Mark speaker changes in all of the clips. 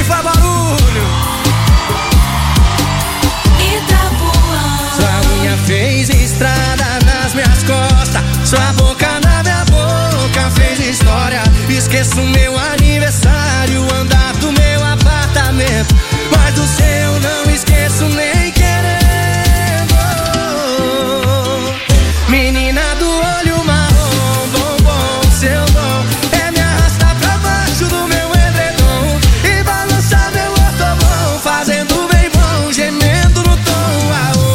Speaker 1: faz barulho.
Speaker 2: Itapuã.
Speaker 1: Sua unha fez estrada nas minhas costas, sua boca na minha boca fez história. Esqueço meu aniversário, andar do meu apartamento, mas do seu não esqueço nem querendo. Menina do olho marrom, bombom, seu dom é me arrastar pra baixo do meu edredom e balançar meu ortobom, fazendo bem bom, gemendo no tom.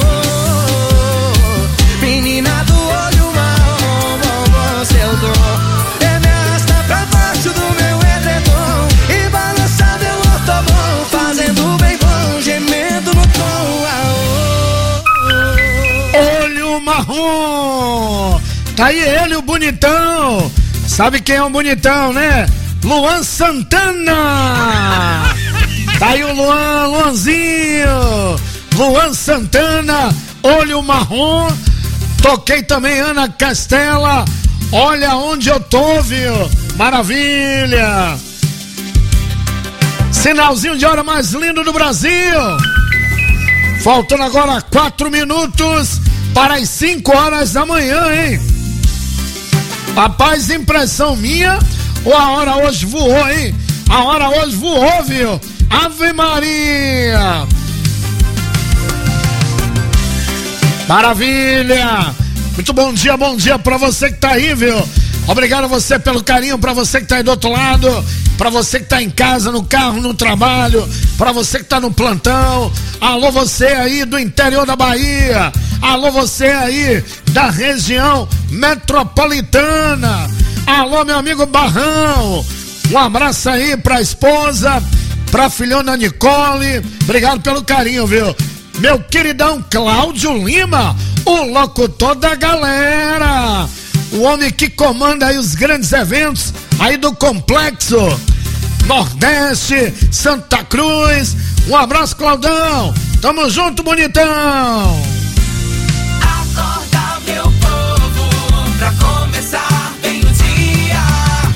Speaker 1: Aô, menina do olho marrom, bombom, seu dom é me arrastar pra baixo do meu edredom e balançar meu ortobom, fazendo bem bom, gemendo no tom. Aô,
Speaker 3: Olho marrom. Tá aí ele, o bonitão. Sabe quem é o bonitão, né? Luan Santana. Tá aí o Luanzinho. Luan Santana, olho marrom. Toquei também Ana Castela. Olha onde eu tô, viu? Maravilha. Sinalzinho de hora mais lindo do Brasil. Faltando agora 4 minutos para as 5 horas da manhã, hein? Rapaz, impressão minha, ou a hora hoje voou, hein? A hora hoje voou, viu? Ave Maria! Maravilha! Muito bom dia pra você que tá aí, viu? Obrigado a você pelo carinho, pra você que tá aí do outro lado, pra você que tá em casa, no carro, no trabalho, pra você que tá no plantão. Alô, você aí do interior da Bahia. Alô, você aí da região metropolitana. Alô, meu amigo Barrão. Um abraço aí pra esposa, pra filhona Nicole. Obrigado pelo carinho, viu? Meu queridão Cláudio Lima, o locutor da galera. O homem que comanda aí os grandes eventos aí do Complexo Nordeste, Santa Cruz. Um abraço, Claudão. Tamo junto, bonitão.
Speaker 2: Acorda, meu povo, pra começar bem o dia.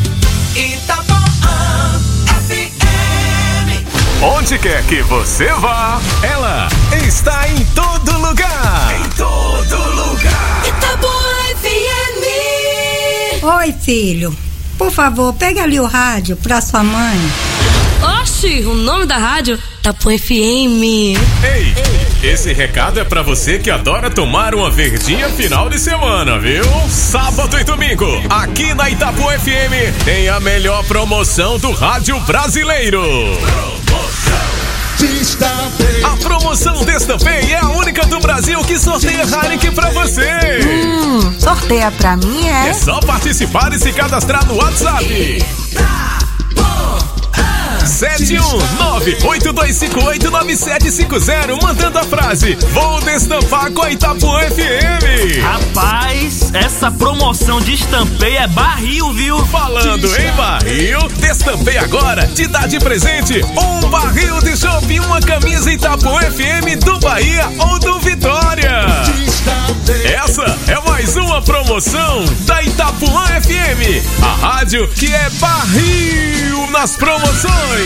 Speaker 2: Itapuã FM.
Speaker 4: Onde quer que você vá, ela está em todo lugar. Em todo lugar.
Speaker 2: Itapuã FM.
Speaker 5: Oi, filho. Por favor, pega ali o rádio pra sua mãe.
Speaker 6: Oxi, o nome da rádio Itapuã FM.
Speaker 4: Ei, esse recado é pra você que adora tomar uma verdinha final de semana, viu? Sábado e domingo, aqui na Itapuã FM, tem a melhor promoção do rádio brasileiro. A promoção Destampei é a única do Brasil que sorteia Heineken pra você.
Speaker 5: Sorteia pra mim,
Speaker 4: É só participar e se cadastrar no WhatsApp. 71982589750, mandando a frase: vou destampar com a Itapuã FM.
Speaker 7: Rapaz, essa promoção de Destampei é barril, viu?
Speaker 4: Falando em barril, Destampei agora te dá de presente um barril de chopp e uma camisa Itapuã FM do Bahia ou do Vitória. Essa é mais uma promoção da Itapuã FM, a rádio que é barril nas promoções.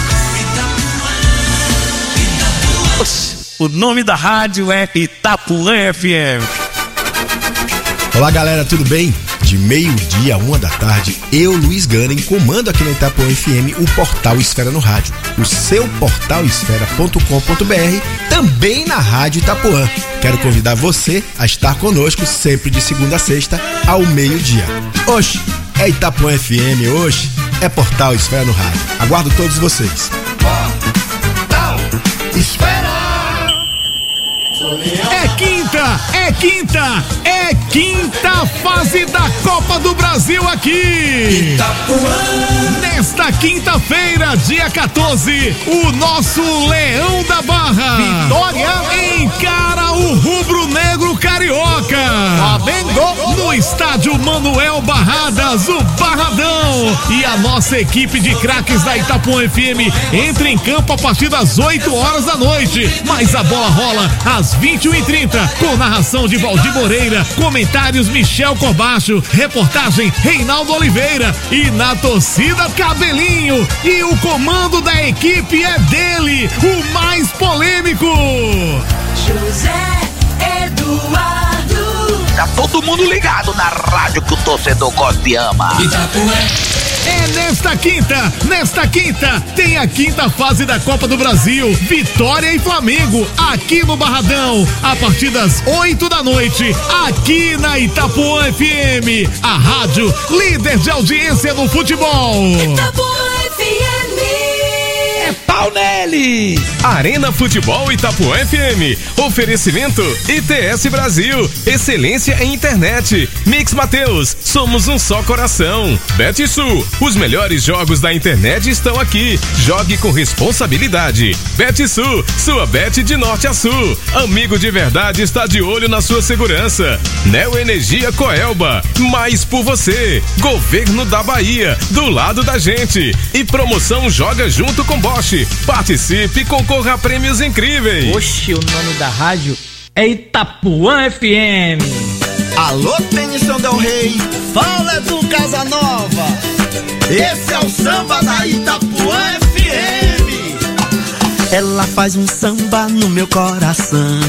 Speaker 7: O nome da rádio é Itapuã FM.
Speaker 8: Olá, galera, tudo bem? De meio-dia a 1 da tarde, eu, Luiz Ganem, comando aqui na Itapuã FM o Portal Esfera no Rádio, o seu portalesfera.com.br, também na Rádio Itapuã. Quero convidar você a estar conosco sempre de segunda a sexta ao meio-dia. Oxe, é Itapuã FM hoje, é Portal Esfera no Rádio. Aguardo todos vocês.
Speaker 2: Portal Esfera.
Speaker 3: É quinta fase da Copa do Brasil aqui.
Speaker 2: Itapuã.
Speaker 3: Nesta quinta-feira, dia 14, o nosso Leão da Barra, Vitória, encara o rubro-negro carioca. Flamengo no estádio Manuel Barradas, o Barradão. E a nossa equipe de craques da Itapuã FM entra em campo a partir das 8 horas da noite. Mas a bola rola às
Speaker 9: 21h30, com narração de Valdir Moreira, comentários Michel Corbacho, reportagem Reinaldo Oliveira e na torcida Cabelinho. E o comando da equipe é dele, o mais polêmico,
Speaker 2: José Eduardo.
Speaker 10: Tá todo mundo ligado na rádio que o torcedor gosta e ama.
Speaker 2: Itapuã.
Speaker 9: É nesta quinta, tem a quinta fase da Copa do Brasil, Vitória e Flamengo, aqui no Barradão, a partir das 8 da noite, aqui na Itapuã FM, a rádio líder de audiência no futebol.
Speaker 2: Itapuã FM.
Speaker 10: É pau neles!
Speaker 4: Arena Futebol Itapuã FM. Oferecimento ITS Brasil. Excelência em internet. Mix Mateus. Somos um só coração. BetSul. Os melhores jogos da internet estão aqui. Jogue com responsabilidade. BetSul. Sua bet de norte a sul. Amigo de verdade está de olho na sua segurança. Neo Energia Coelba. Mais por você. Governo da Bahia. Do lado da gente. E promoção Joga Junto com Bosch. Participe e concorra a prêmios incríveis.
Speaker 7: Oxe, o nome da rádio é Itapuã FM.
Speaker 8: Alô, Tennyson Del Rey, fala do Casanova. Esse é o samba da Itapuã FM.
Speaker 1: Ela faz um samba no meu coração.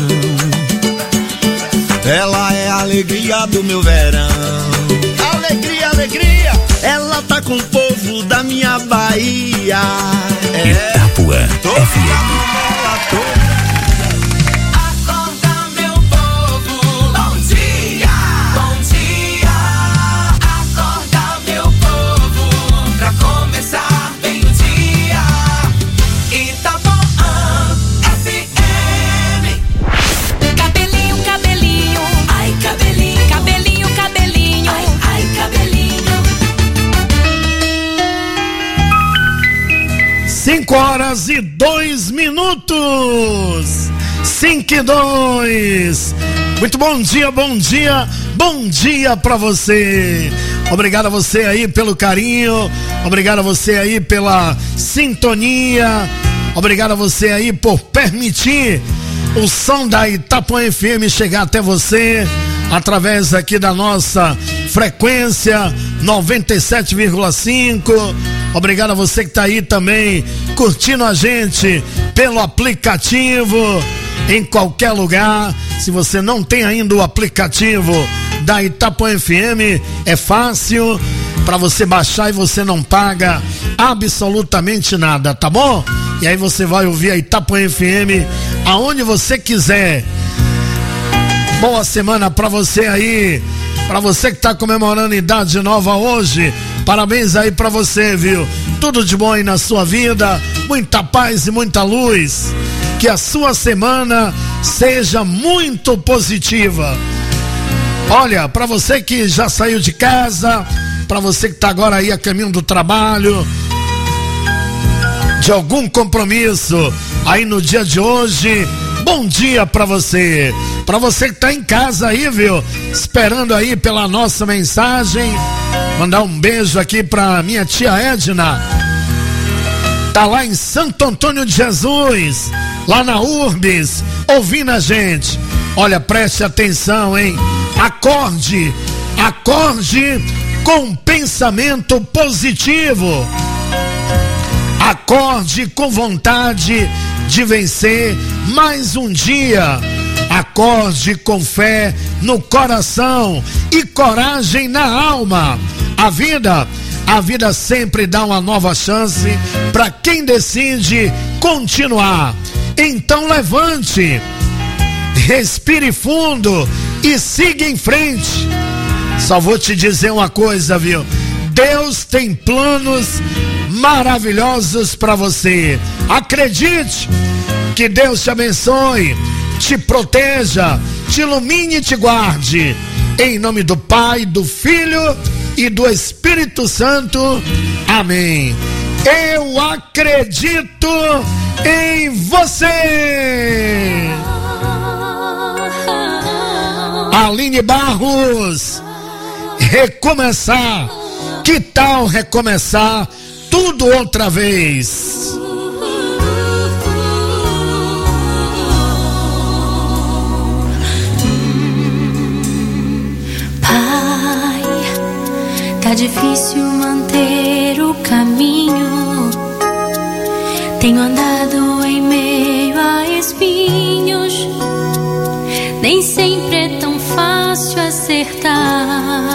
Speaker 8: Ela é a alegria do meu verão. Alegria, alegria.
Speaker 1: Ela tá com o povo da minha Bahia.
Speaker 10: Itapuã FM.
Speaker 2: Acorda, meu povo. Bom dia. Bom dia. Acorda, meu povo. Pra começar bem o dia. Itapuã FM. Cabelinho, cabelinho. Ai, cabelinho. Cabelinho, cabelinho. Ai, ai, cabelinho.
Speaker 3: 5h02. 5:02. Muito bom dia, bom dia, bom dia pra você. Obrigado a você aí pelo carinho, obrigado a você aí pela sintonia, obrigado a você aí por permitir o som da Itapuã FM chegar até você através aqui da nossa frequência 97,5. Obrigado a você que tá aí também curtindo a gente pelo aplicativo em qualquer lugar. Se você não tem ainda o aplicativo da Itapuã FM, é fácil para você baixar e você não paga absolutamente nada, tá bom? E aí você vai ouvir a Itapuã FM aonde você quiser. Boa semana pra você aí, pra você que tá comemorando idade nova hoje. Parabéns aí pra você, viu? Tudo de bom aí na sua vida, muita paz e muita luz. Que a sua semana seja muito positiva. Olha, pra você que já saiu de casa, pra você que tá agora aí a caminho do trabalho, de algum compromisso aí no dia de hoje, bom dia pra você. Pra você que tá em casa aí, viu? Esperando aí pela nossa mensagem. Mandar um beijo aqui pra minha tia Edna. Tá lá em Santo Antônio de Jesus, lá na Urbis, ouvindo a gente. Olha, preste atenção, hein? Acorde com pensamento positivo. Acorde com vontade de vencer mais um dia. Acorde com fé no coração e coragem na alma. A vida sempre dá uma nova chance para quem decide continuar. Então levante, respire fundo e siga em frente. Só vou te dizer uma coisa, viu? Deus tem planos maravilhosos para você. Acredite. Que Deus te abençoe, te proteja, te ilumine e te guarde. Em nome do Pai, do Filho e do Espírito Santo. Amém. Eu acredito em você. Aline Barros. Recomeçar. Que tal recomeçar tudo outra vez?
Speaker 11: difícil manter o caminho. Tenho andado em meio a espinhos. Nem sempre é tão fácil acertar.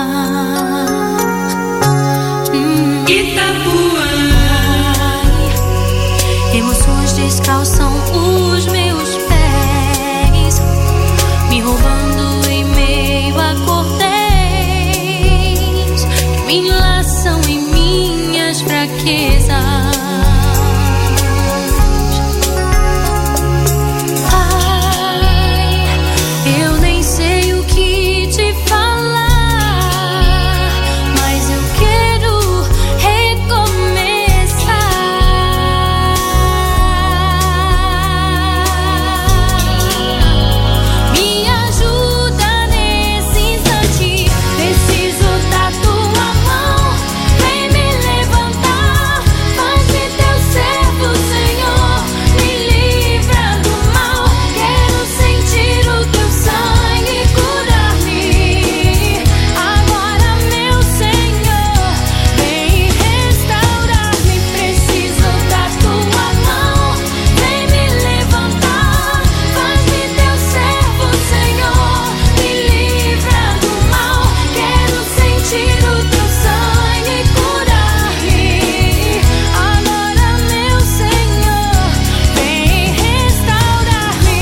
Speaker 11: Itapuã. Emoções descalçam os meus pés, me roubando em meio a cordéis que me enlaçam em minhas fraquezas. Ai, eu nem sei o que te falar, mas eu quero recomeçar. Me ajuda nesse instante, preciso da tua mão. Vem me levantar, faz-me teu servo, Senhor. Me livra do mal, quero sentir o teu sangue curar-me. Agora, meu Senhor, vem restaurar-me. Preciso da tua mão. Vem me levantar, faz-me teu servo, Senhor. Me livra do mal, quero sentir o teu sangue curar-me. Agora, meu Senhor, vem restaurar-me.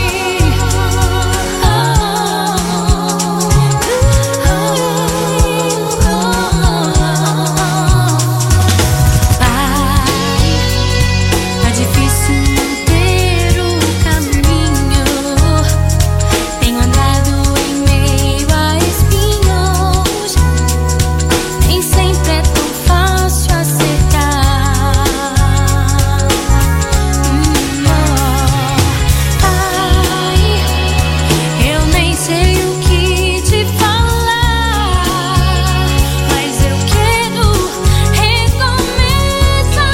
Speaker 11: Pai, tá difícil manter o caminho. Tenho andado em meio a espinhos. Nem sempre é tão fácil acertar. Pai, eu nem sei o que te falar, mas eu quero recomeçar.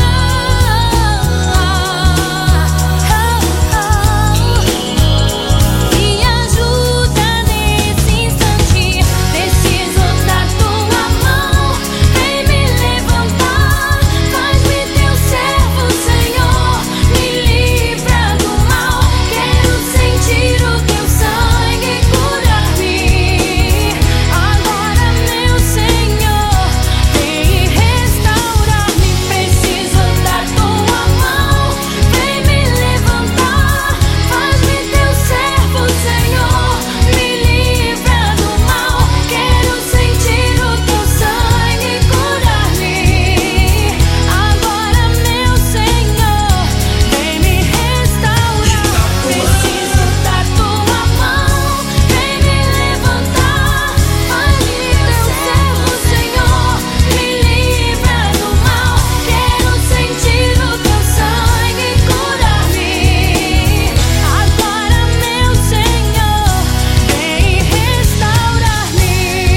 Speaker 11: Me ajuda nesse instante, preciso da tua mão. Vem me levantar, faz-me teu servo, Senhor. Me livra do mal, quero sentir o teu sangue curar-me. Agora, meu Senhor, vem restaurar-me. Preciso da tua mão. Vem me levantar, faz-me teu servo, Senhor. Me livra do mal, quero sentir o teu sangue curar-me. Agora, meu Senhor, vem me restaurar. Preciso da tua mão. Vem me levantar, faz-me teu servo, Senhor. Me livra do mal, quero sentir o teu sangue curar-me. Agora, meu Senhor, vem restaurar-me.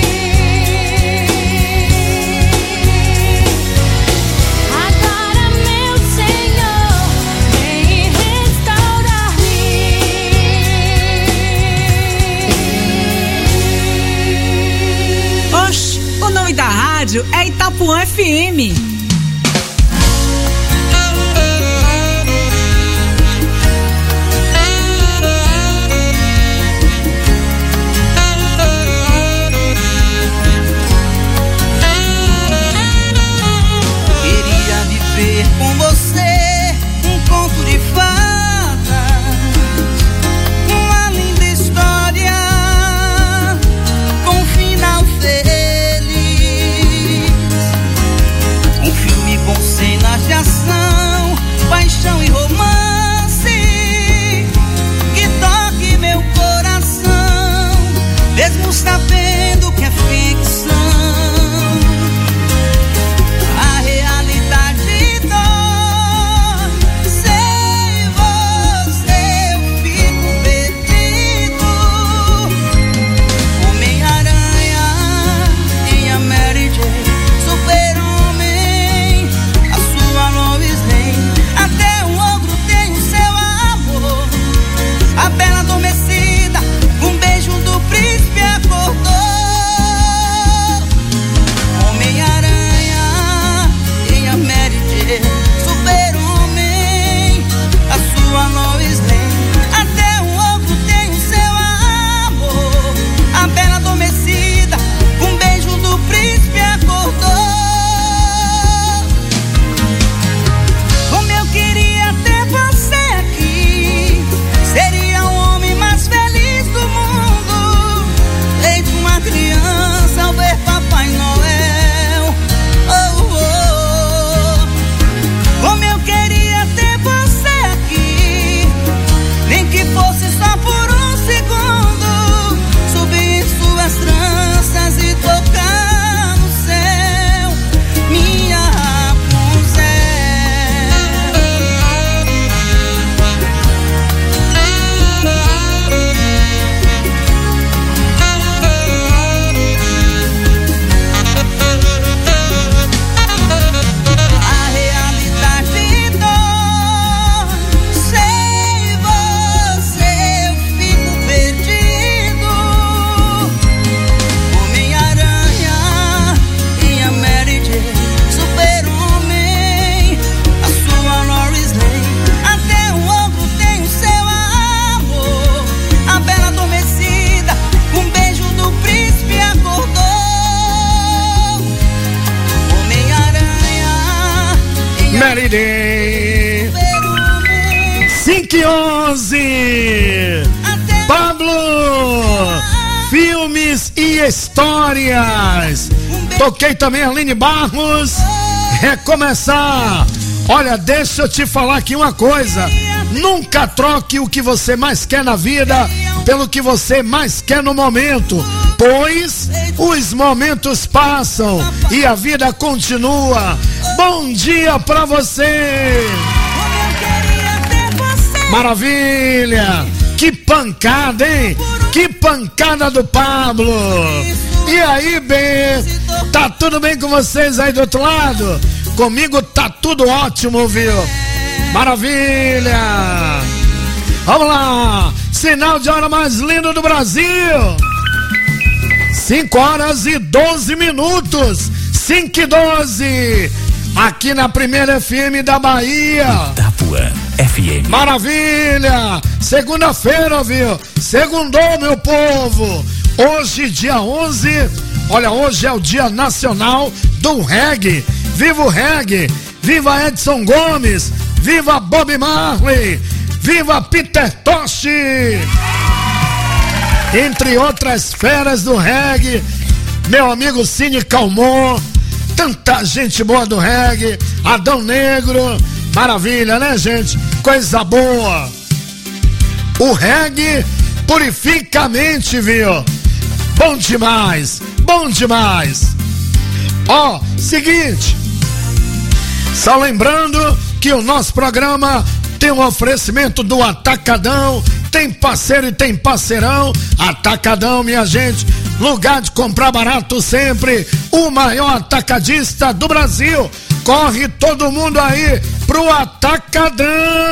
Speaker 11: Agora, meu Senhor, vem restaurar-me.
Speaker 12: Oxe, o nome da rádio é Itapuã FM.
Speaker 1: Queria viver com você um conto de fadas, uma linda história com um final feliz, um
Speaker 3: 5:11. Pablo, filmes e histórias. Toquei também Aline Barros. Recomeçar. Olha, deixa eu te falar aqui uma coisa. Nunca troque o que você mais quer na vida pelo que você mais quer no momento, pois os momentos passam e a vida continua. Bom dia pra você. Maravilha. Que pancada, hein? Que pancada do Pablo. E aí, bem, tá tudo bem com vocês aí do outro lado? Comigo tá tudo ótimo, viu? Maravilha! Vamos lá! Sinal de hora mais lindo do Brasil! 5:12. 5:12. Aqui na primeira FM da Bahia.
Speaker 4: Itapuã FM.
Speaker 3: Maravilha! Segunda-feira, viu? Segundou, meu povo! Hoje, dia 11, olha, hoje é o Dia Nacional do Reggae. Viva o reggae! Viva Edson Gomes! Viva Bob Marley! Viva Peter Tosh! Entre outras feras do reggae, meu amigo Cine Calmon, tanta gente boa do reggae, Adão Negro, maravilha, né, gente? Coisa boa! O reggae purifica a mente, viu? Bom demais! Bom demais! Ó, seguinte, só lembrando que o nosso programa tem um oferecimento do Atacadão, tem parceiro e tem parceirão. Atacadão, minha gente, lugar de comprar barato sempre, o maior atacadista do Brasil. Corre todo mundo aí pro Atacadão.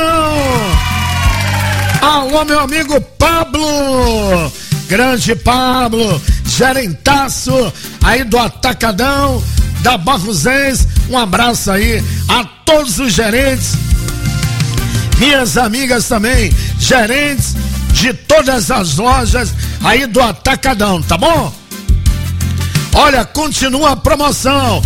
Speaker 3: Alô, meu amigo Pablo, grande Pablo, gerentaço aí do Atacadão da Barrosense. Um abraço aí a todos os gerentes, minhas amigas também, gerentes de todas as lojas aí do Atacadão, tá bom? Olha, continua a promoção,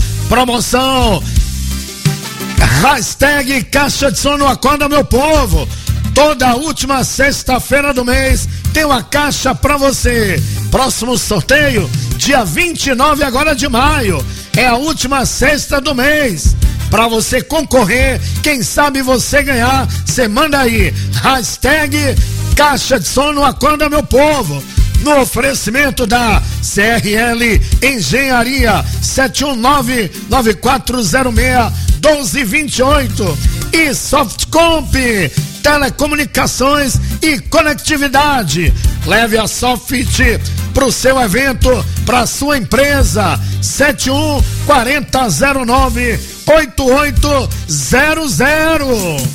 Speaker 3: hashtag Caixa de Som não Acorda, meu povo. Toda última sexta-feira do mês tem uma caixa pra você. Próximo sorteio, dia 29 agora de maio. É a última sexta do mês. Pra você concorrer, quem sabe você ganhar, você manda aí, hashtag Caixa de Som não Acorda, meu povo. No oferecimento da CRL Engenharia 719-9406-1228 e Softcomp Telecomunicações e Conectividade. Leve a Soft pro seu evento, pra sua empresa. 71-4009-8800.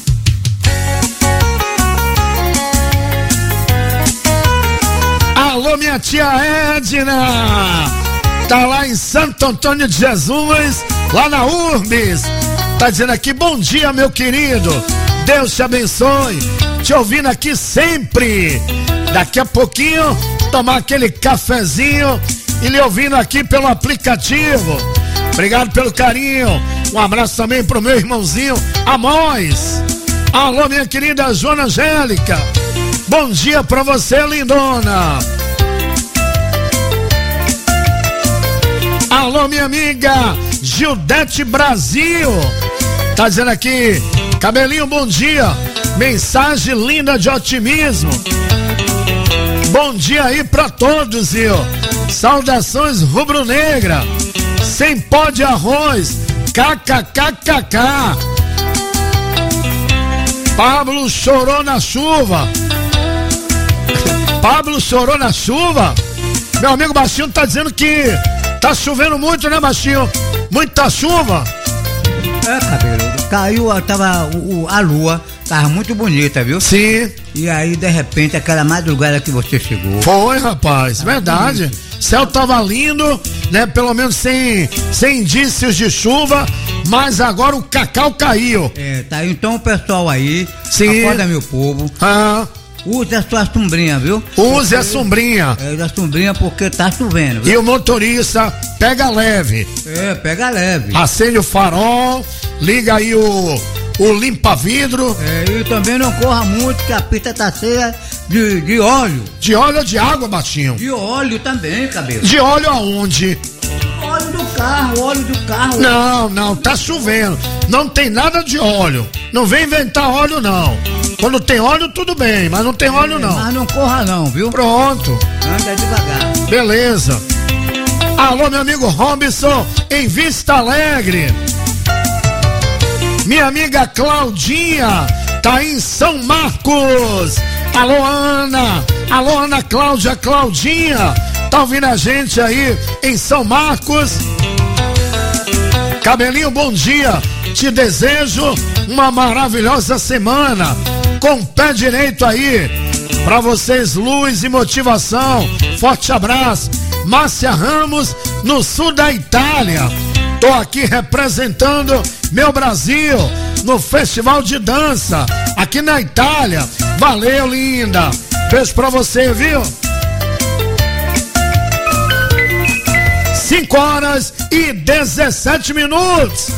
Speaker 3: Alô, minha tia Edna, tá lá em Santo Antônio de Jesus, lá na Urbis. Tá dizendo aqui, bom dia, meu querido, Deus te abençoe, te ouvindo aqui sempre. Daqui a pouquinho, tomar aquele cafezinho e lhe ouvindo aqui pelo aplicativo. Obrigado pelo carinho, um abraço também pro meu irmãozinho Amós. Alô, minha querida Joana Angélica, bom dia pra você, lindona. Alô, minha amiga Gildete Brasil, tá dizendo aqui, cabelinho, bom dia, mensagem linda de otimismo. Bom dia aí pra todos, viu? Saudações rubro-negra, sem pó de arroz, kkkk. Pablo chorou na chuva. Pablo chorou na chuva? Meu amigo Baixinho tá dizendo que tá chovendo muito, né, Baixinho? Muita chuva.
Speaker 13: É, cabelo, caiu, a lua tava muito bonita, viu?
Speaker 3: Sim.
Speaker 13: E aí, de repente, aquela madrugada que você chegou.
Speaker 3: Foi, rapaz, verdade. Céu tava lindo, né? Pelo menos sem indícios de chuva, mas agora o cacau caiu.
Speaker 13: É, tá aí, então o pessoal aí,
Speaker 3: sim,
Speaker 13: acorda, meu povo. Use a sua sombrinha, viu?
Speaker 3: Use a sombrinha.
Speaker 13: Use a sombrinha porque tá chovendo, viu?
Speaker 3: E o motorista pega leve.
Speaker 13: É, pega leve.
Speaker 3: Acende o farol, liga aí o o limpa-vidro.
Speaker 13: E também não corra muito, que a pista tá cheia de óleo.
Speaker 3: De óleo ou de água, Batinho?
Speaker 13: De óleo também, cabelo.
Speaker 3: De óleo aonde?
Speaker 13: Óleo do carro.
Speaker 3: Não, tá chovendo. Não tem nada de óleo. Não vem inventar óleo, não. Quando tem óleo, tudo bem, mas não tem óleo, não.
Speaker 13: Mas não corra, não, viu?
Speaker 3: Pronto.
Speaker 13: Anda devagar.
Speaker 3: Beleza. Alô, meu amigo Robson, em Vista Alegre. Minha amiga Claudinha tá em São Marcos. Alô, Ana. Alô, Ana Cláudia, Claudinha. Tá ouvindo a gente aí em São Marcos? Cabelinho, bom dia. Te desejo uma maravilhosa semana. Com o pé direito aí. Pra vocês, luz e motivação. Forte abraço. Márcia Ramos, no sul da Itália. Tô aqui representando meu Brasil no Festival de Dança aqui na Itália. Valeu, linda. Beijo pra você, viu? 5h17.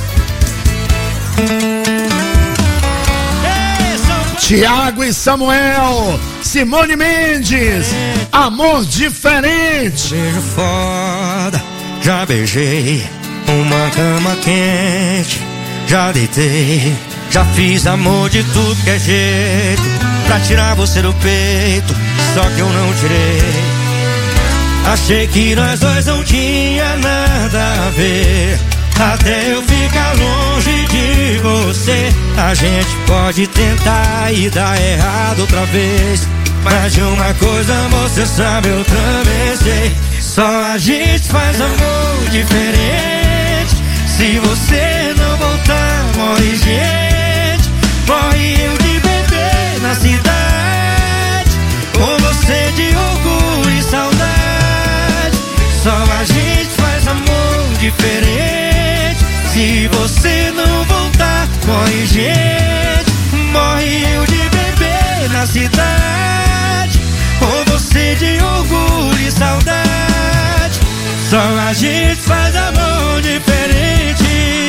Speaker 3: Tiago e Samuel, Simone Mendes, Amor Diferente.
Speaker 14: Beijo foda, já beijei uma cama quente, já deitei, já fiz amor de tudo que é jeito, pra tirar você do peito, só que eu não tirei. Achei que nós dois não tinha nada a ver, até eu ficar longe de você. A gente pode tentar e dar errado outra vez, mas de uma coisa você sabe, eu também sei. Só a gente faz amor diferente. Se você não voltar, morre gente. Morre eu de bebê na cidade, com você de orgulho e saudade. Só a gente faz amor diferente. Se você não voltar, morre gente. Morre eu de bebê na cidade, com você de orgulho e saudade. Só a gente faz amor diferente.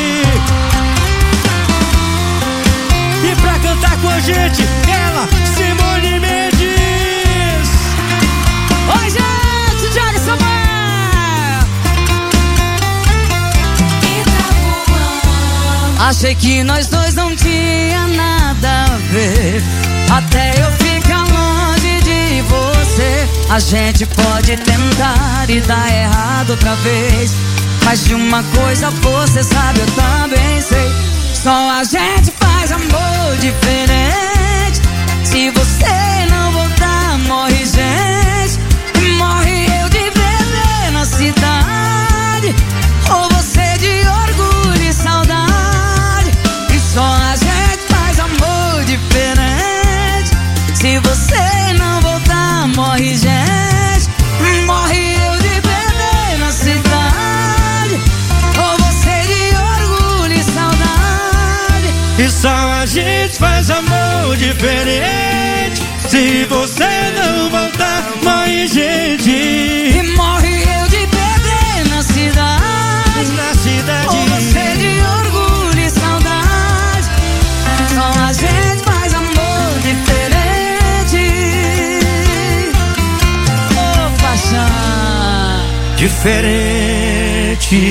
Speaker 14: E pra cantar com a gente, ela, Simone Mendes.
Speaker 12: Oi, gente, Thiago e Samuel. Achei que nós dois não tinha nada a ver, até eu ficar longe de você. A gente pode tentar e dar errado outra vez, mas de uma coisa você sabe, eu também sei. Só a gente faz amor diferente. Se você não voltar, morre gente. Morre eu de bebê na cidade, ou você de orgulho e saudade. E só a gente faz amor diferente. Se você não voltar, morre gente. Morre eu de bebê na cidade, ou você de orgulho e saudade.
Speaker 14: E só a gente faz amor diferente. Se você não voltar, morre gente.
Speaker 12: E morre eu de bebê na cidade, ou você de orgulho e saudade. Só a gente faz amor diferente. Oh, paixão
Speaker 14: diferente.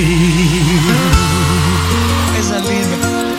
Speaker 12: Coisa linda.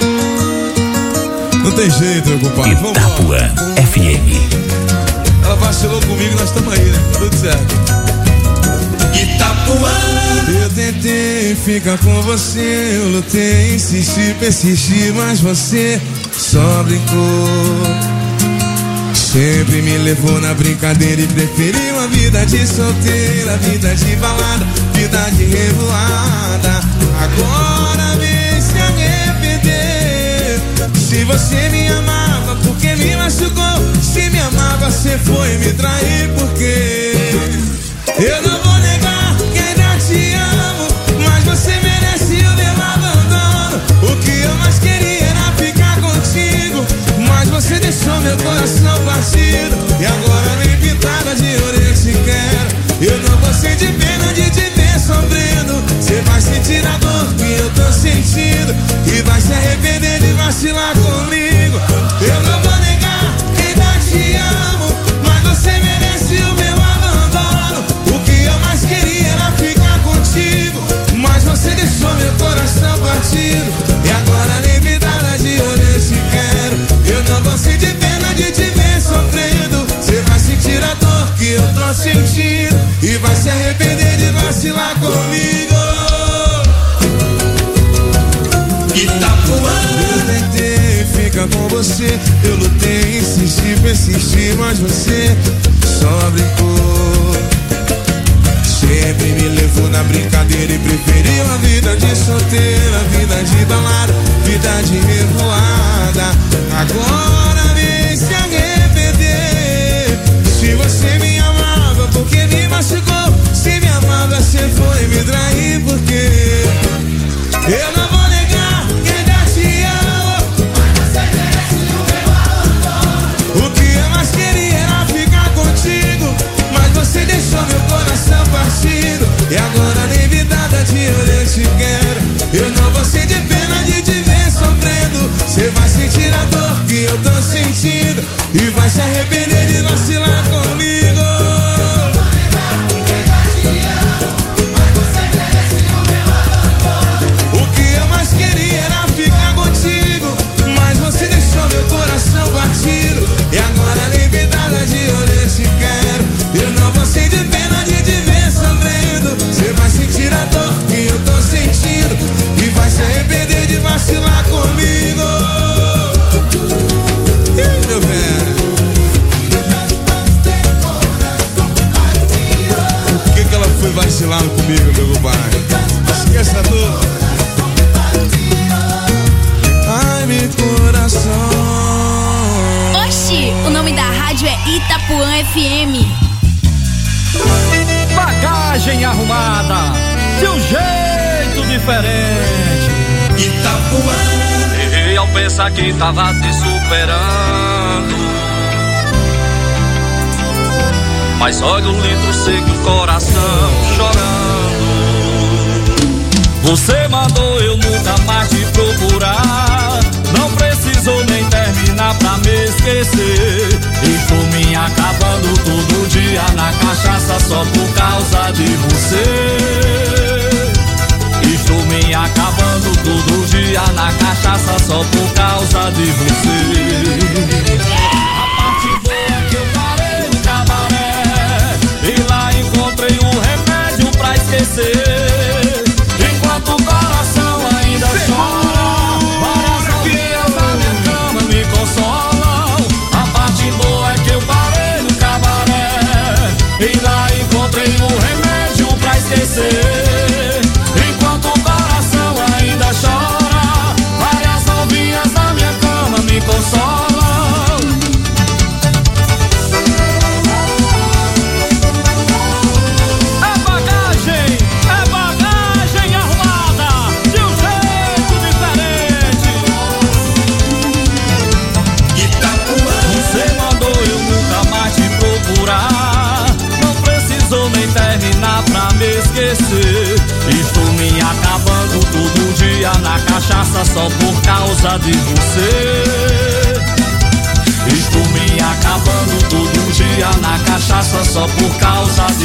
Speaker 15: Não tem jeito, meu compadre.
Speaker 4: Itapuã FM.
Speaker 15: Ela vacilou comigo, nós estamos aí, né? Tudo certo.
Speaker 2: Itapuã.
Speaker 15: Eu tentei ficar com você, eu lutei, insisti, persisti, mas você só brincou. Sempre me levou na brincadeira e preferiu a vida de solteira, vida de balada, vida de revoada. Agora vem se arrepender. Se você me amava, porque me machucou? Se me amava, você foi me trair, porque eu não vou negar que ainda te amo, mas você merece o meu abandono. O que eu mais queria era ficar contigo, mas você deixou meu coração partido. E agora nem pintada de ouro eu te quero. Eu não vou sentir pena de te ver sofrendo. Você vai sentir a dor que eu tô sentindo e vai se arrepender de vacilar comigo. você de pena de te ver sofrendo. Você vai sentir a dor que eu tô sentindo e vai se arrepender de vacilar comigo. Itapuã. Eu tentei ficar com você, eu lutei, insisti, persisti, mas você só brincou. Sempre me levou na brincadeira e preferiu a vida de solteira, a vida de balada, vida de revoada. Agora vem se arrepender. Se você me amava, porque me machucou? Se me amava, você foi me trair, porque eu não vou negar que ainda te amo, mas você merece o meu amor. O que eu mais queria era ficar contigo, mas você deixou meu coração partido. E agora nem me dada de eu te quero. Eu não vou ser de pena de te ver sofrendo. Você vai sentir a dor que eu tô sentindo e vai se arrepender de vacilar comigo. O que eu mais queria era ficar contigo, mas você deixou meu coração partido. E agora nem me dada de eu te quero. Eu não vou ser de pena de te ver sofrendo. Você vai sentir a dor que eu tô sentindo e vai se arrepender de vacilar comigo. E aí, meu velho? Por que ela foi vacilar comigo, meu compadre? Esqueça a dor. Ai, meu coração.
Speaker 16: Oxi, o nome da rádio é Itapuã FM.
Speaker 17: Bagagem arrumada, de um jeito diferente.
Speaker 18: Itapuã. Errei ao pensar que tava te superando, mas olha o litro seco, o coração chorando. Você mandou eu nunca mais te procurar, não precisou nem terminar pra me esquecer. Estou me acabando todo dia na cachaça só por causa de você. Estou me acabando todo dia na cachaça só por causa de você. A parte boa é que eu parei no cabaré e lá encontrei um remédio pra esquecer. Enquanto o coração ainda chora, várias novinhas na minha cama me consolam. A parte boa é que eu parei no cabaré e lá encontrei um remédio pra esquecer. Enquanto o coração ainda chora, várias novinhas na minha cama me consolam. Estou me acabando todo dia na cachaça só por causa de você. Estou me acabando todo dia na cachaça só por causa de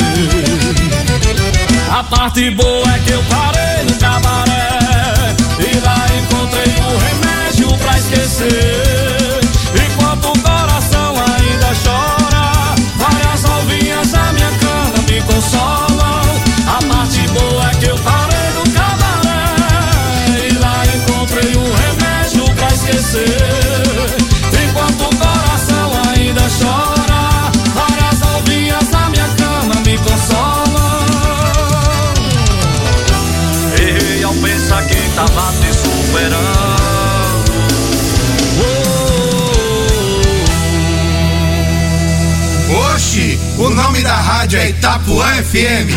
Speaker 18: você. A parte boa é que eu parei no cabaré e lá encontrei um remédio pra esquecer. Enquanto o coração ainda chora, várias novinhas na minha cama me consolam. A parte boa é que eu parei no cabaré e lá encontrei um remédio pra esquecer. Enquanto o coração ainda chora, várias novinhas na minha cama me consolam. Errei ao pensar que tava te superando.
Speaker 19: Oxi, o nome da rádio é Itapuã FM.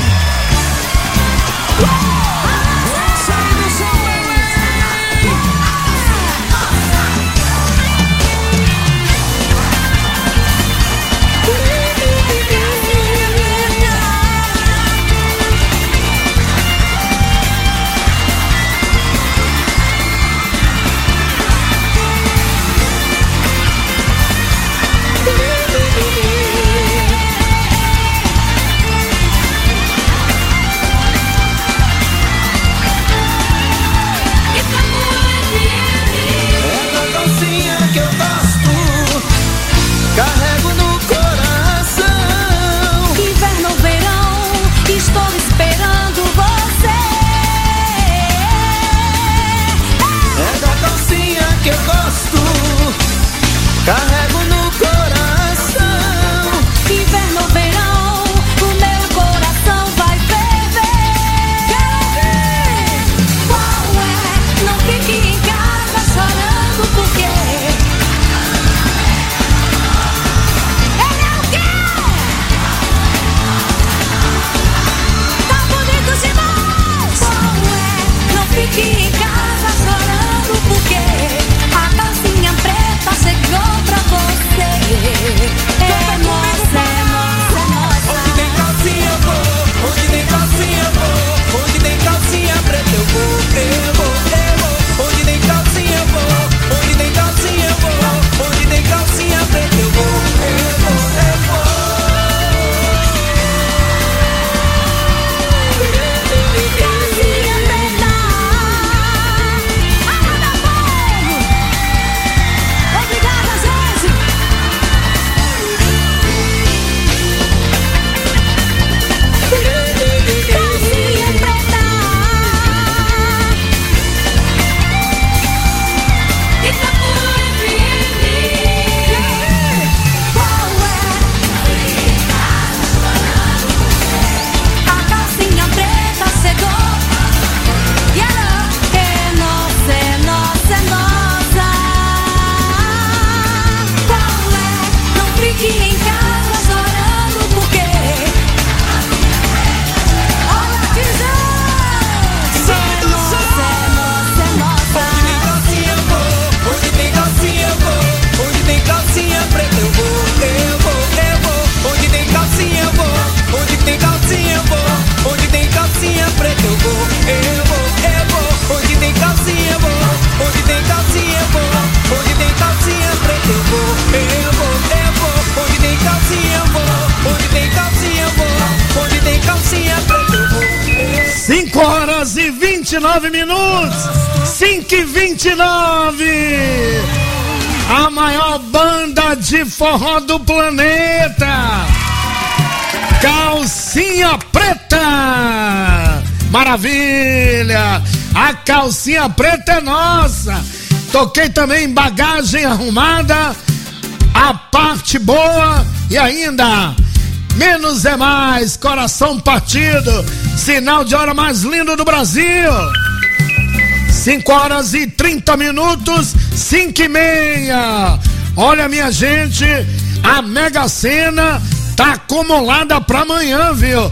Speaker 1: carrego no coração.
Speaker 11: Inverno ou verão, estou esperando você.
Speaker 1: É da calcinha que eu gosto, carrego no coração.
Speaker 11: Inverno ou verão, o meu coração vai ferver. Qual é? Não fique em casa chorando porque ele é o quê? Tá bonito demais. Qual é? Não fique em casa chorando porque a calcinha preta chegou pra você. É nossa, é nossa, é nossa.
Speaker 1: Onde tem calcinha eu vou, onde tem calcinha eu vou, onde tem calcinha preta eu vou, eu vou, eu vou. Onde tem calcinha eu vou, onde tem calcinha eu vou, onde tem calcinha preta eu vou, eu vou, eu vou.
Speaker 11: Calcinha preta, arrada fogo. Obrigada, gente. Calcinha preta. Itapuã FM. Qual é? A calcinha preta chegou. E ela é nossa, é nossa, é nossa. Qual é? Não fique em casa chorando porque olha que gente. É nossa, é nossa, é nossa.
Speaker 1: Onde tem calcinha eu vou, onde tem calcinha preta eu vou, eu vou, eu vou. Onde tem calcinha eu vou, onde tem calcinha eu vou, onde tem calcinha preta eu vou, eu vou, eu vou. Onde tem calcinha eu vou, onde tem calcinha eu vou, onde tem calcinha preta eu vou, eu vou, eu vou. Onde tem calcinha eu vou, onde tem calcinha eu vou, onde tem calcinha preta eu vou.
Speaker 3: 5 horas e 29 minutos. 5 e 29. A maior banda de forró do planeta. Calcinha Preta. Maravilha. A calcinha preta é nossa. Toquei também Bagagem Arrumada, A Parte Boa e ainda Menos é Mais, Coração Partido, sinal de hora mais lindo do Brasil. 5 horas e 30 minutos, 5:30. Olha, minha gente, a Mega Sena tá acumulada pra amanhã, viu?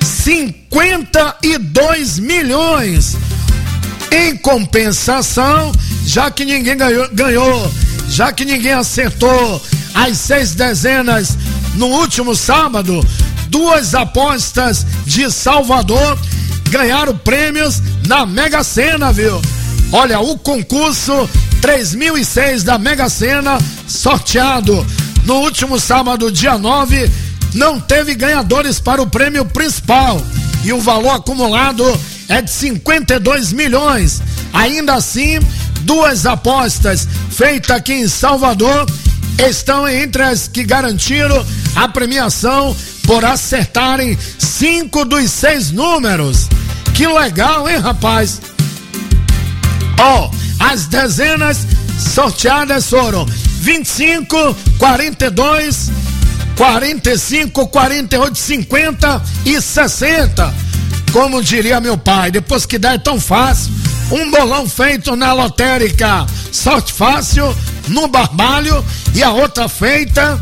Speaker 3: 52 milhões. Em compensação, já que ninguém ganhou, já que ninguém acertou as 6 dezenas no último sábado, 2 apostas de Salvador ganharam prêmios na Mega Sena, viu? Olha, o concurso 3006 da Mega Sena, sorteado no último sábado, dia 9, não teve ganhadores para o prêmio principal e o valor acumulado é de 52 milhões. Ainda assim, 2 apostas feitas aqui em Salvador estão entre as que garantiram a premiação por acertarem 5 dos 6 números. Que legal, hein, rapaz? Ó, as dezenas sorteadas foram 25, 42, 45, 48, 50 e 60. Como diria meu pai, depois que dá é tão fácil. Um bolão feito na lotérica Sorte Fácil, no Barbalho, e a outra feita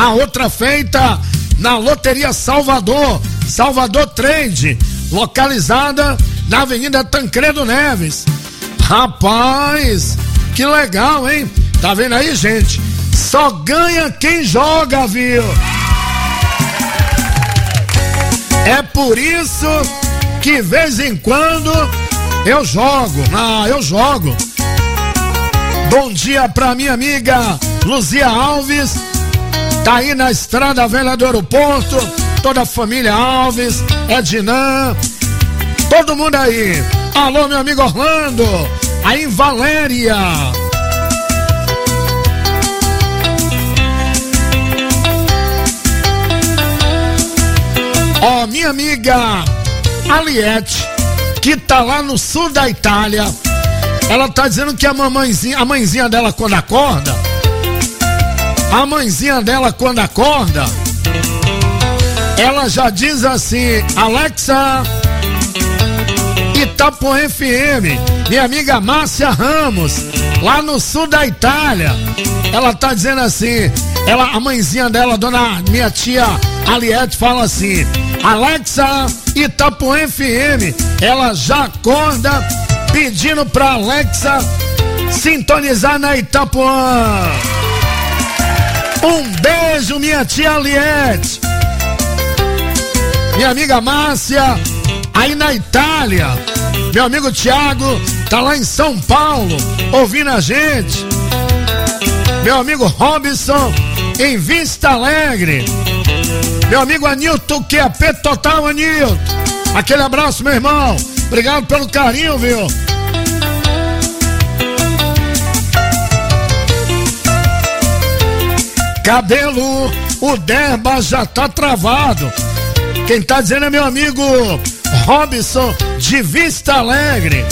Speaker 3: na Loteria Salvador Trade, localizada na Avenida Tancredo Neves. Rapaz, que legal, hein? Tá vendo aí, gente? Só ganha quem joga, viu? É por isso que, vez em quando, eu jogo. Eu jogo. Bom dia pra minha amiga Luzia Alves, tá aí na Estrada Velha do Aeroporto, toda a família Alves, Ednan, todo mundo aí. Alô, meu amigo Orlando, aí em Valéria. Ó, minha amiga Aliette, que tá lá no sul da Itália, ela tá dizendo que a mãezinha dela quando acorda, ela já diz assim: Alexa, Itapuã FM. Minha amiga Márcia Ramos, lá no sul da Itália, ela tá dizendo assim, a mãezinha dela, minha tia Aliette, fala assim: Alexa, Itapuã FM. Ela já acorda pedindo pra Alexa sintonizar na Itapuã. Um beijo, minha tia Aliette. Minha amiga Márcia, aí na Itália. Meu amigo Thiago tá lá em São Paulo ouvindo a gente. Meu amigo Robson em Vista Alegre. Meu amigo Anilton, que é P total, Anilton. Aquele abraço, meu irmão. Obrigado pelo carinho, viu? Cabelo, o Derba já tá travado. Quem tá dizendo é meu amigo Robson de Vista Alegre.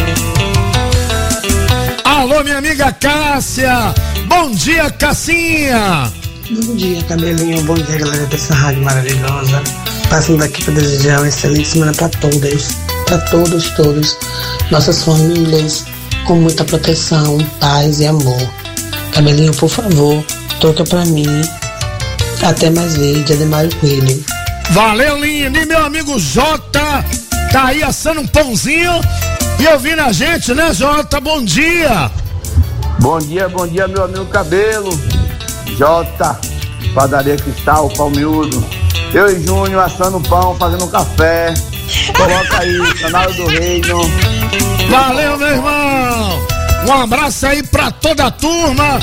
Speaker 3: Alô, minha amiga Cássia. Bom dia, Cassinha.
Speaker 20: Bom dia, Cabelinho. Bom dia, galera dessa rádio maravilhosa. Passando aqui para desejar uma excelente semana para todas, para todos, nossas famílias, com muita proteção, paz e amor. Cabelinho, por favor, toca pra mim. Até mais ver, de Ademário Coelho.
Speaker 3: Valeu, lindo. E meu amigo Jota tá aí assando um pãozinho e ouvindo a gente, né, Jota? Bom dia.
Speaker 21: Bom dia, meu amigo Cabelo. Jota, Padaria Cristal, Pão Miúdo. Eu e Júnior assando pão, fazendo um café. Coloca aí, Canal do Reino.
Speaker 3: Valeu, meu irmão. Um abraço aí pra toda a turma.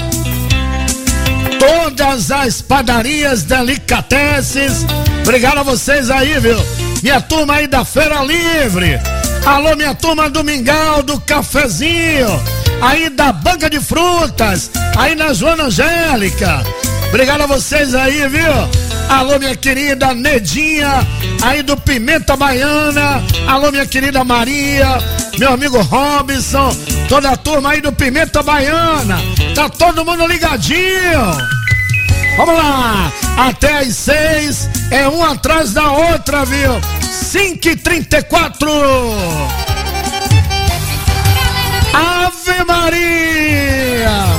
Speaker 3: Todas as padarias delicateces. Obrigado a vocês aí, viu? Minha turma aí da Feira Livre. Alô, minha turma do Mingau, do Cafezinho. Aí da Banca de Frutas. Aí na Joana Angélica. Obrigado a vocês aí, viu? Alô, minha querida Nedinha, aí do Pimenta Baiana. Alô, minha querida Maria, meu amigo Robson, toda a turma aí do Pimenta Baiana. Tá todo mundo ligadinho. Vamos lá, até às 6, é uma atrás da outra, viu? 5h34. Ave Maria.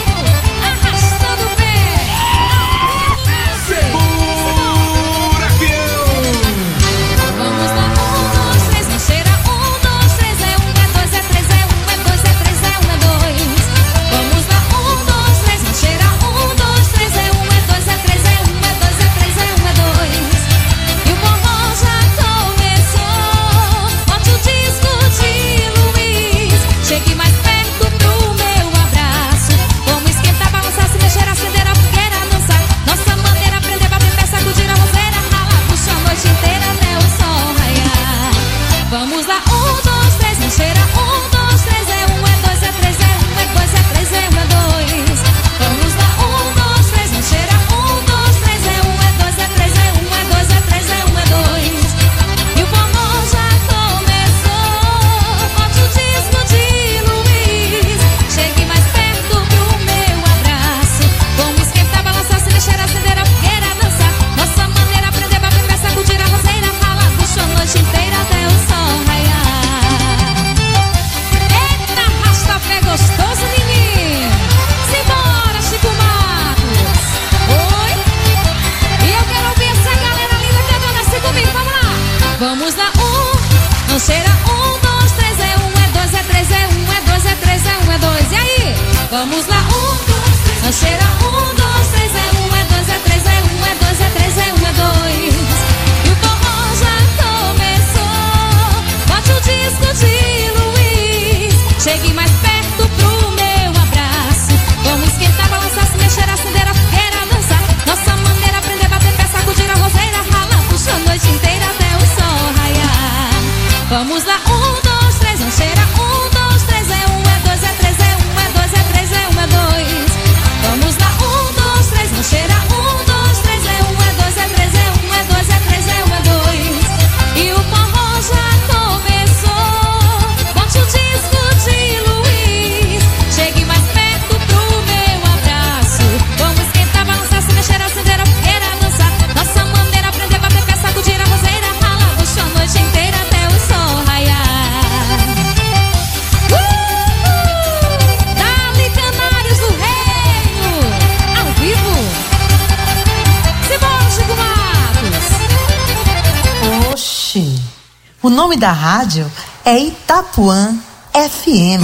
Speaker 11: Vamos lá, 1, 2, 3. Não cheira 1, 2, 3, é 1, é 2, é 3, é 1, é 2, é 3, é 1, é 2. E o forró já começou. Bote o disco de Luiz. Chegue mais perto pro meu abraço. Vamos esquentar, balançar, se mexer, acender a fogueira, dançar. Nossa maneira, aprender, bater pé, sacudir a roseira, ralar, puxa a noite inteira até o sol raiar. Vamos lá, 1, 2, 3, não cheira 1, 2, 3, é 1, é 2, é 3, é 1, é 2, é 3, é 1, é 2. Vamos lá, 1,
Speaker 6: O nome da rádio é Itapuã FM.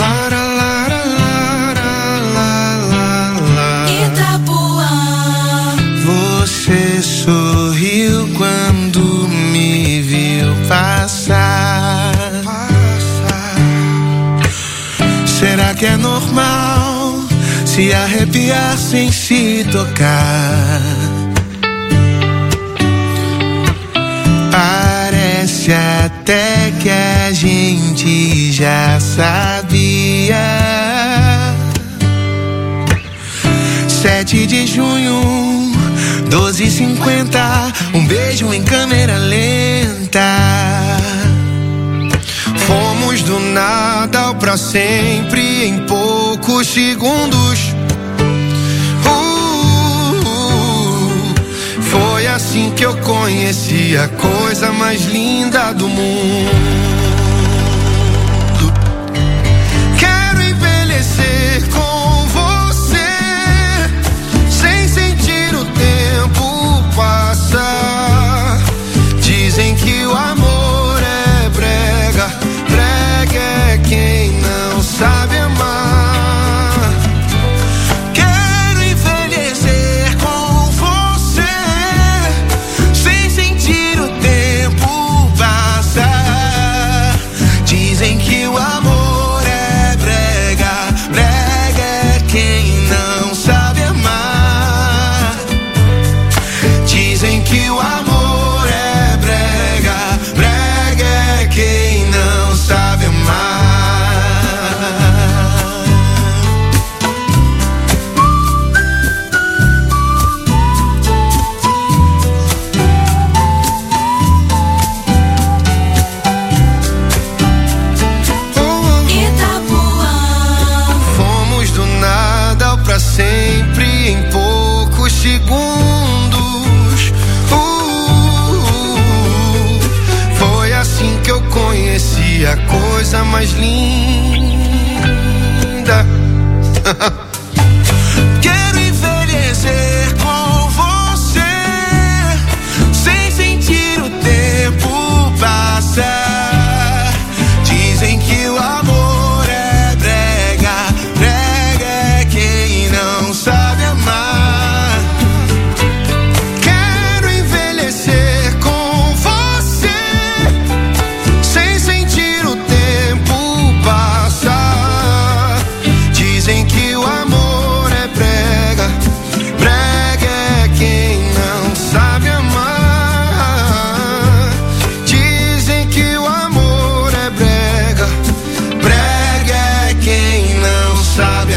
Speaker 11: Itapuã.
Speaker 1: Você sorriu quando me viu passar. Será que é normal se arrepiar sem se tocar? Parece até que a gente já sabia. 7 de junho, 12h50, um beijo em câmera lenta. Fomos do nada ao pra sempre em poucos segundos. Foi assim que eu conheci a coisa mais linda do mundo. Quero envelhecer com você, sem sentir o tempo passar. Dizem que o amor é brega, brega é quem não sabe amar. Sempre em poucos segundos. Foi assim que eu conheci a coisa mais linda. Quero envelhecer com você, sem sentir o tempo passar. Dizem que o amor é brega, brega é quem não sabe amar. Quero envelhecer com você, sem sentir o tempo passar. Dizem que o amor é brega, brega é quem não sabe amar. Dizem que o amor é brega, brega é quem não sabe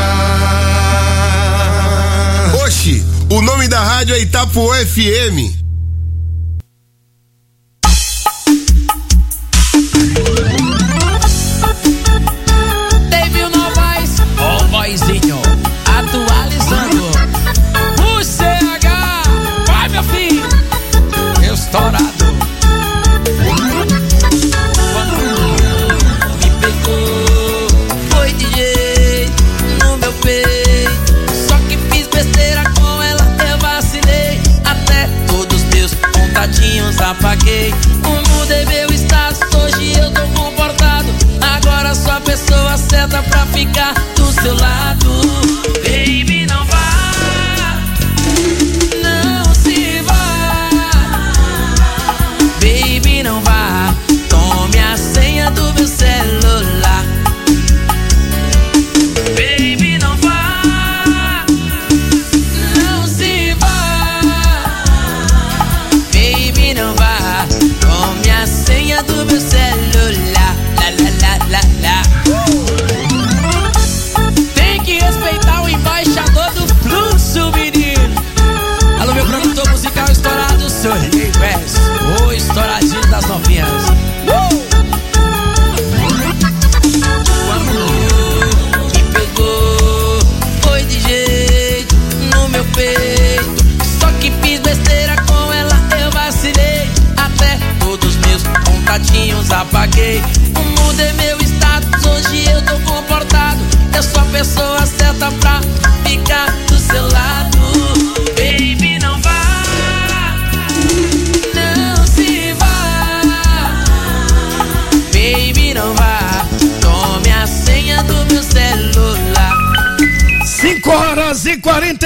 Speaker 1: amar.
Speaker 8: Oxi, o nome da rádio é Itapuã FM.
Speaker 2: Teve o Novaes, ó vozinho, atualizando. O CH, vai meu filho, estourado. Me pegou, foi de jeito no meu peito. Só que fiz besteira com ela, eu vacilei. Até todos meus contatinhos apaguei. Mudei meu status, hoje eu tô comportado. Agora sou a pessoa certa pra ficar do seu lado. Baby, não vá, não se vá. Baby, não vá, tome a senha do meu celular. Baby, não vá,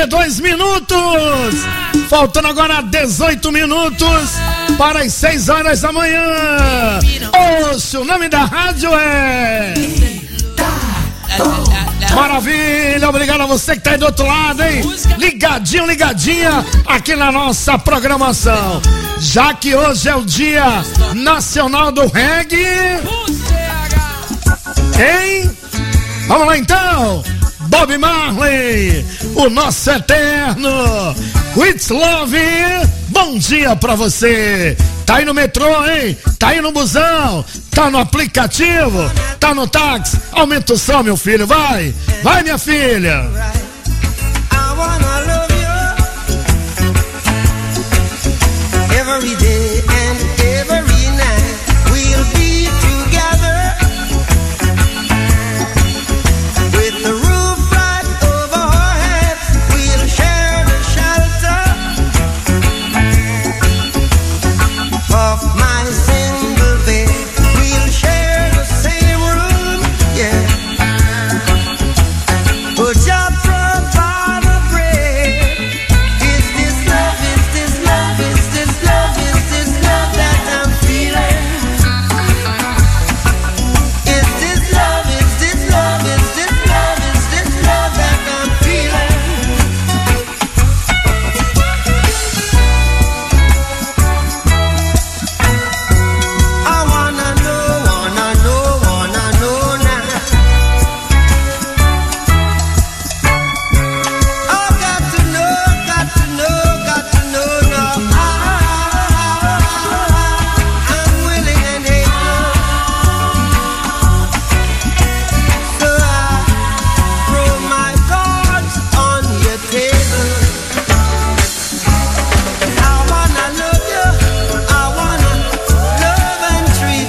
Speaker 3: 52 minutos. Faltando agora 18 minutos para as 6 horas da manhã. Ouça, o nome da rádio é... Maravilha, obrigado a você que tá aí do outro lado, hein? Ligadinho, ligadinha aqui na nossa programação. Já que hoje é o Dia Nacional do Reggae. Hein? Vamos lá então. Bob Marley, o nosso eterno It's Love. Bom dia pra você. Tá aí no metrô, hein? Tá aí no busão, tá no aplicativo, tá no táxi. Aumenta o som, meu filho, vai. Vai, minha filha.
Speaker 11: I wanna love you every day and every night. We'll be together with the roof right over our heads. We'll share the shelter of my single bed. We'll share the same room, yeah. But just provide a break. Is this love? Is this love? Is this love? Is this love that I'm feeling? Is this love? Is this love? Is this love? Is this love that I'm feeling? I wanna know now. I got to know now. I'm willing and able. So I throw my cards on your table. I wanna love you. I wanna love and treat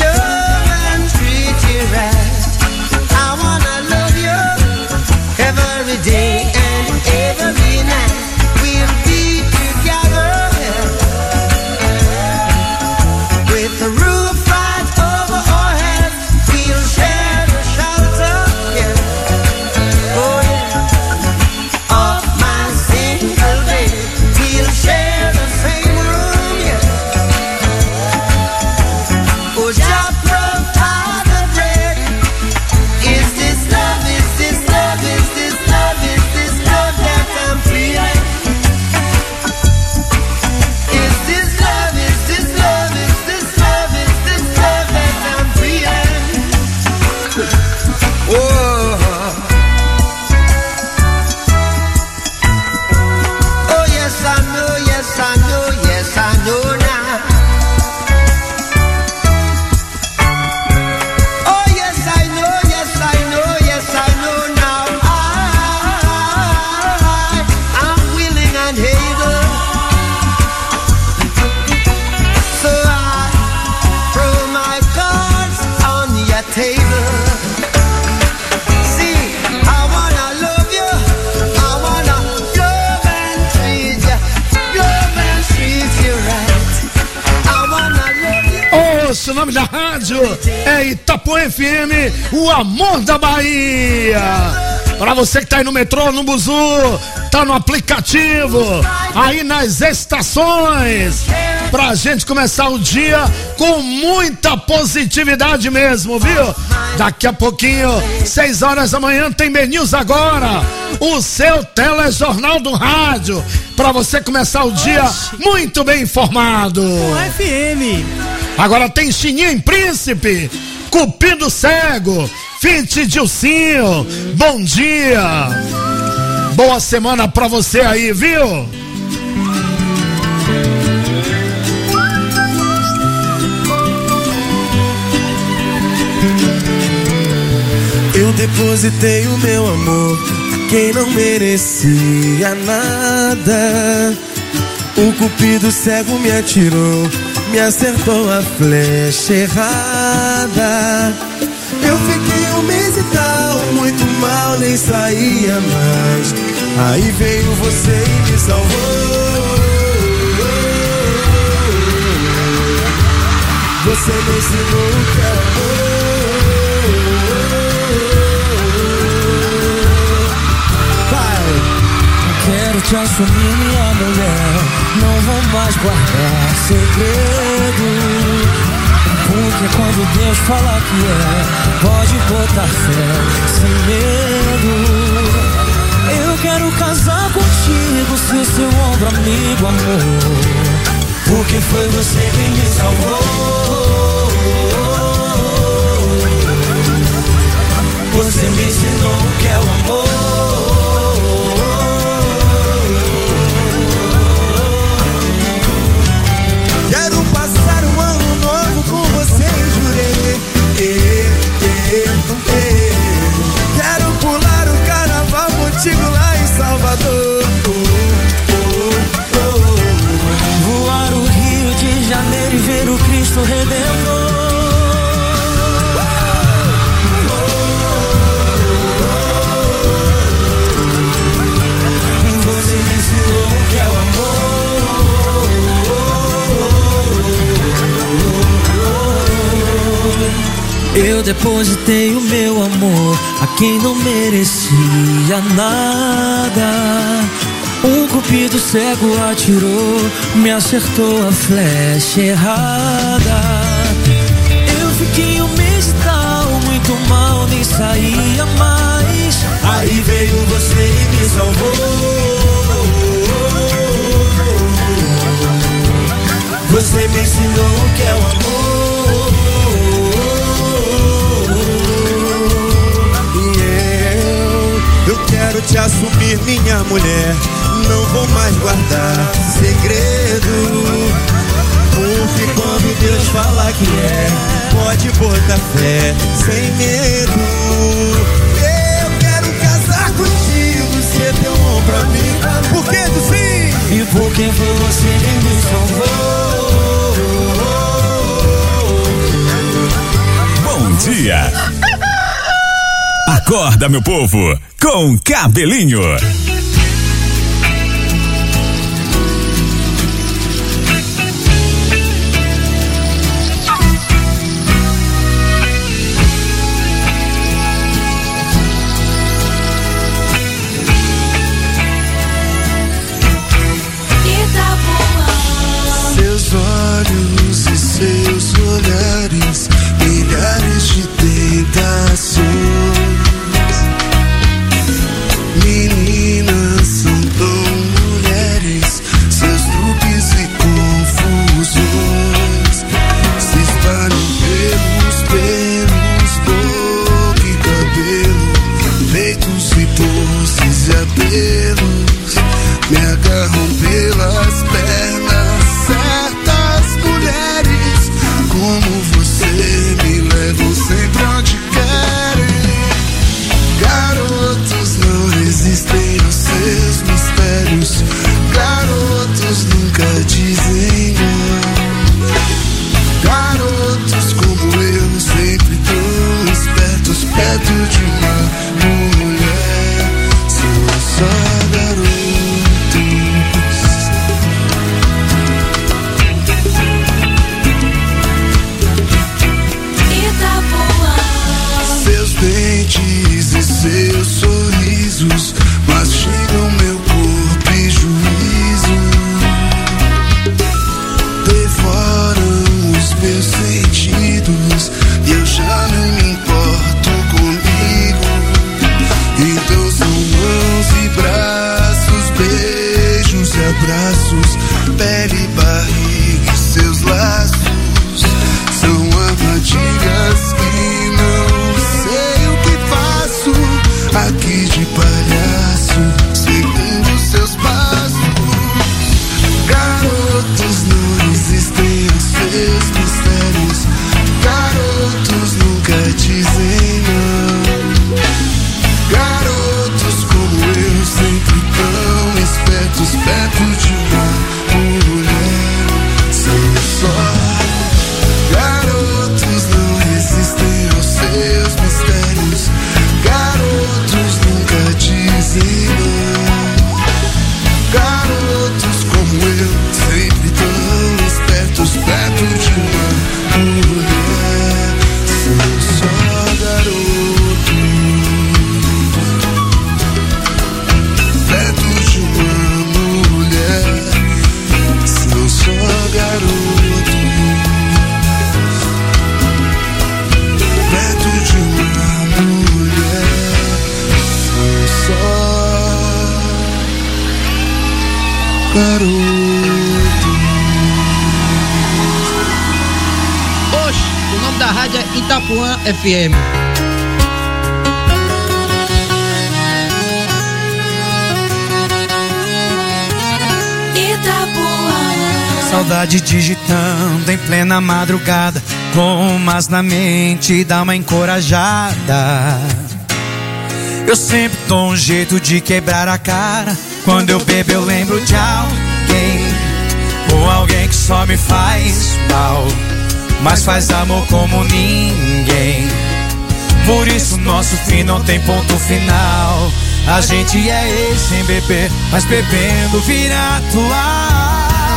Speaker 11: you right. I wanna love you every day and every night. We'll be together with the roof right over our heads. We'll share the shelter, yeah. Oh yeah, of my single bed. We'll share the same room, yeah. Oh, just provide the bread. Is this love? Is this love? Is this love? Is this love that I'm feeling? Is this love? Is this love? Is this love? Is this love that I'm feeling? Oh, oh yes I know, yes I know, yes I know now. Oh yes I know, yes I know, yes I know now. I'm willing and able. So I throw my cards on your table. See, I wanna love you. I wanna love and treat you. Love and treat you right. I wanna love you.
Speaker 3: Ouça, o nome da rádio é Itapuã FM, o amor da Bahia. Pra você que tá aí no metrô, no buzu, tá no aplicativo, aí nas estações, pra gente começar o dia com muita positividade mesmo, viu? Daqui a pouquinho, 6 horas da manhã, tem BNews Agora, o seu telejornal do rádio, pra você começar o dia muito bem informado.
Speaker 5: FM.
Speaker 3: Agora tem Chininho em Príncipe, Cupido Cego, Fit Dilcinho, bom dia. Boa semana pra você aí, viu?
Speaker 22: Eu depositei o meu amor a quem não merecia nada. O cupido cego me atirou, me acertou a flecha errada. Eu fiquei um mês e tal, muito mal, nem saía mais. Aí veio você e me salvou. Você me ensinou o que é amor. te assumir minha mulher. Não vou mais guardar segredo, porque quando Deus falar que pode botar fé sem medo. Eu quero casar contigo, ser seu ombro amigo, amor, porque foi você quem me salvou. Você me ensinou o que é o amor. Quero passar um ano novo com você, jurei. Quero pular o carnaval contigo lá em Salvador. Voar o Rio de Janeiro e ver o Cristo Redentor. Você me ensinou o que é o amor. Eu depositei o meu amor a quem não merecia nada. Um cupido cego atirou, me acertou a flecha errada. Eu fiquei um mês e tal, muito mal, nem saía mais. Aí veio você e me salvou. Você me ensinou o que é o amor. Eu quero te assumir minha mulher. Não vou mais guardar segredo, porque quando Deus falar que pode botar fé sem medo. Eu quero casar contigo, ser teu ombro amigo, porque tu sim, e porque foi você quem me salvou.
Speaker 4: Bom dia. Acorda, meu povo, com Cabelinho.
Speaker 22: Seus olhos e seus olhares, milhares de tentações. Meninas são tão mulheres, seus truques e confusões se espalham pelos boca e cabelo, peitos e poses e apelos, me agarram pelas pernas. Certas mulheres como você me levam sempre onde querem. Garotos não resistem aos seus mistérios, garotos nunca dizem não. Garotos como eu, sempre tão espertos perto de uma mulher. São só garotos. Seus dentes e seus sorrisos mastigam meu corpo e juízo, devoram os meus sentidos e eu já não me importo comigo. Então são mãos e braços, beijos e abraços, pele e barriga e seus laços. São armadilhas que não sei o que faço aqui de palhaço, seguindo seus passos. Garotos não resistem aos seus mistérios, garotos nunca dizem não. Garotos como eu, sempre tão espertos perto de uma mulher. São só garotos não resistem aos seus mistérios, garotos nunca dizem não. Garotos como eu, sempre tão espertos perto de uma mulher. São só garotos perto de uma mulher.
Speaker 13: Oxe, o nome da rádio é Itapuã FM.
Speaker 14: Saudade digitando em plena madrugada, com umas na mente, dá uma encorajada. Eu sempre dou um jeito de quebrar a cara. Quando eu bebo eu lembro de alguém, ou alguém que só me faz mal, mas faz amor como ninguém. Por isso nosso fim não tem ponto final. A gente é ex sem beber, mas bebendo vira atual.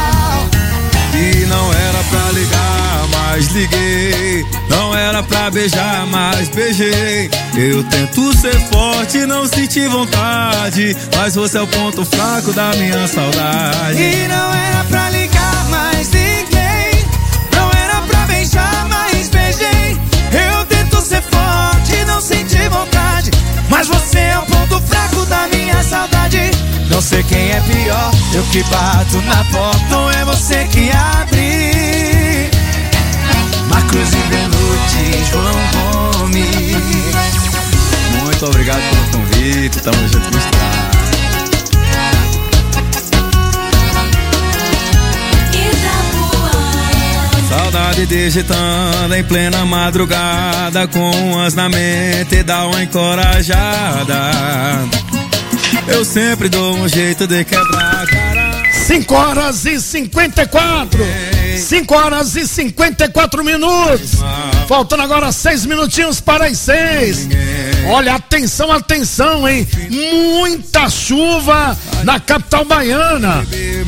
Speaker 15: E não era pra ligar, mas liguei. Não era pra beijar, mas beijei. Eu tento ser forte, não senti vontade, mas você é o ponto fraco da minha saudade.
Speaker 14: E não era pra ligar, mas liguei. Não era pra beijar, mas beijei. Eu tento ser forte, não senti vontade, mas você é o ponto fraco da minha saudade. Não sei quem é pior, eu que bato na porta, ou é você que abre. Marcos e Benuti, João Gomes.
Speaker 15: Muito obrigado pelo convite, tamo junto no estrada. Saudade digitando em plena madrugada, com umas na mente, dá uma encorajada. Eu sempre dou um jeito de quebrar a cara.
Speaker 3: 5 horas e 54. 5 horas e 54 minutos. Faltando agora 6 minutinhos para as 6. Olha, atenção, atenção, hein? Muita chuva na capital baiana.